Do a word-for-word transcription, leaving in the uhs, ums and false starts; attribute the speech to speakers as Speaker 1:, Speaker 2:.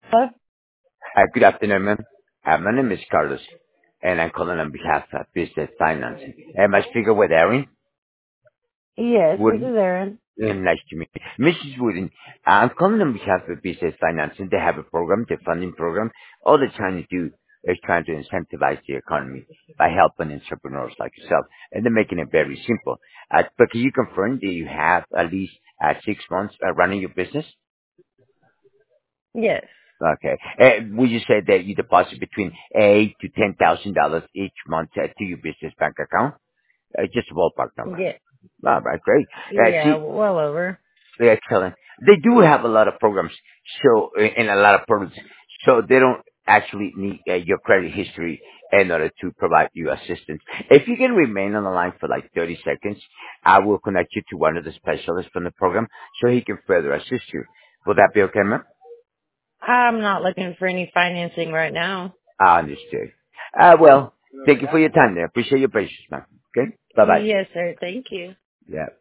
Speaker 1: Hello?
Speaker 2: Uh, Good afternoon, ma'am. Uh, My name is Carlos, and I'm calling on behalf of Business Finance. Am I speaking with Erin
Speaker 1: Yes, this is
Speaker 2: Wooden?
Speaker 1: Erin.
Speaker 2: Uh, Nice to meet you. Missus Wooden, I'm calling on behalf of Business Finance, and they have a program, the funding program. All they're trying to do is trying to incentivize the economy by helping entrepreneurs like yourself, and they're making it very simple. Uh, But can you confirm that you have at least uh, six months uh, running your business?
Speaker 1: Yes.
Speaker 2: Okay. Uh, would you say that you deposit between eight to ten thousand dollars each month uh, to your business bank account? Uh, just a ballpark number.
Speaker 1: Yeah.
Speaker 2: All right, great. Uh,
Speaker 1: Yeah,
Speaker 2: see,
Speaker 1: well over.
Speaker 2: excellent. They do have a lot of programs, so uh, and a lot of products, so they don't actually need uh, your credit history in order to provide you assistance. If you can remain on the line for like thirty seconds, I will connect you to one of the specialists from the program so he can further assist you. Will that be okay, ma'am?
Speaker 1: I'm not looking for any financing right now.
Speaker 2: I understood. Uh, well, thank you for your time there. Appreciate your patience, man. Okay? Bye-bye.
Speaker 1: Yes, sir. Thank you.
Speaker 2: Yeah.